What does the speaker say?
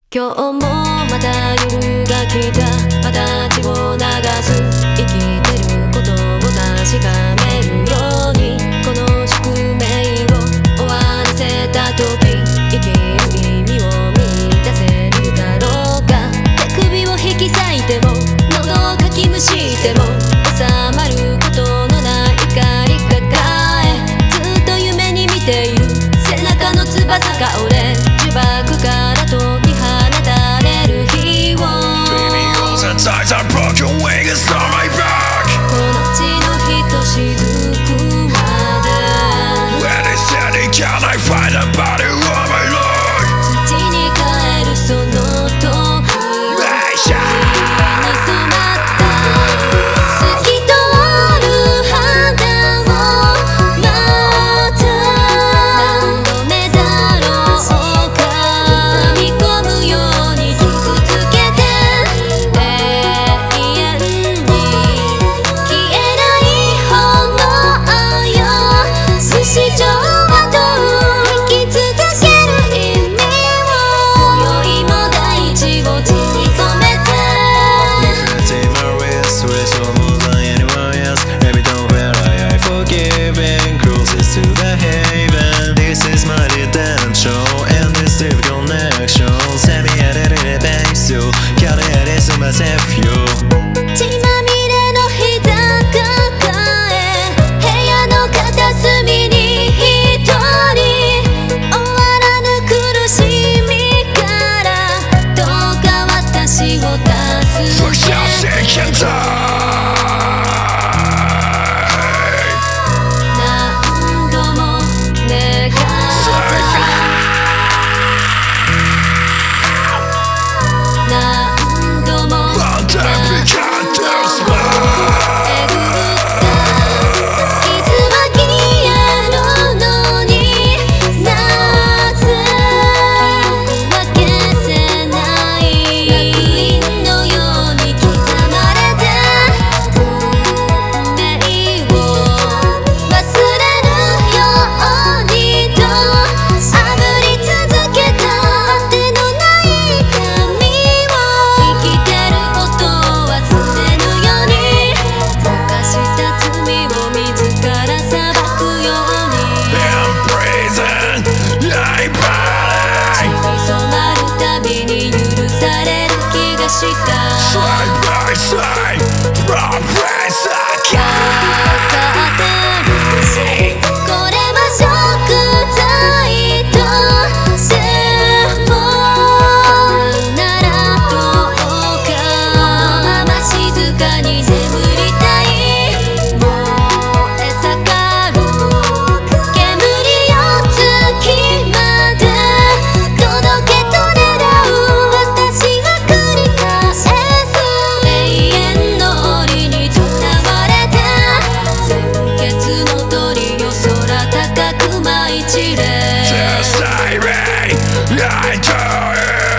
今日もまた夜が来た。また血を流す。生きてることを確かめるように、この宿命を終わらせた時、生きる意味を見出せるだろうか。手首を引き裂いても、喉をかきむしても、収まることのない怒り抱え、ずっと夢に見ている背中の翼が折れ、呪縛からと見放たれる日を。 Baby goes and ties are broken wings on my back. この地のひとしずくまで When they said they can't I find a body on my lord. 土に帰るその時 Nation 盗まった透き通る肌をまた何度目だろうか。包み込むように傷つけて永遠に消えない炎よ。不死鳥はと生き続ける意味を。今宵も大地を血に染めて Take my wrist, wish for more than anyone else. Every time where I forgive and closest to the haven. This is my redemption and this deep connection. Set me at a base, you gotta head is myself, you. 血まみれの膝抱え、部屋の片隅に一人。終わらぬ苦しみからどうか私を For 助 just け second time. 何度も願った何度も One time we can't tell smile. えぐった傷は消えるのになぜ分けせない。烙印のように刻まれて運命を忘れるようにと炙り続けた果てのない髪を。生きてることを忘れぬように、犯した罪を自ら裁くように。 In prison, I burn. 染まるたびに許される気がした。 Side by side, from place again. わかってるこれは贖罪としてもならどうか。このまま静かに眠りたい。燃え盛る煙よ月まで届けと願う。私は繰り返す永遠の檻にとらわれて、鮮血の鳥よ空高く舞い散れ。 Just say me, I do it.